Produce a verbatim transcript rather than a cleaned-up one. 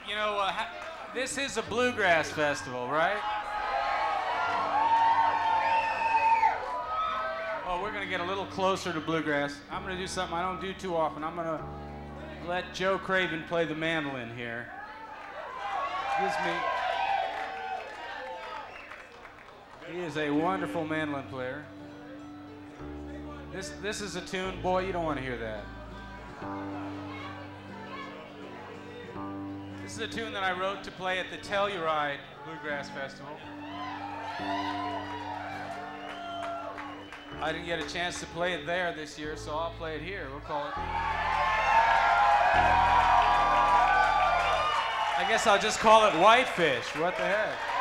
you know, uh, ha- this is a bluegrass festival, right? Oh, we're gonna get a little closer to bluegrass. I'm gonna do something I don't do too often. I'm gonna let Joe Craven play the mandolin here. Gives me. He is a wonderful mandolin player. This this is a tune, boy, you don't want to hear that. This is a tune that I wrote to play at the Telluride Bluegrass Festival. I didn't get a chance to play it there this year, so I'll play it here. We'll call it. I guess I'll just call it Whitefish. What the heck?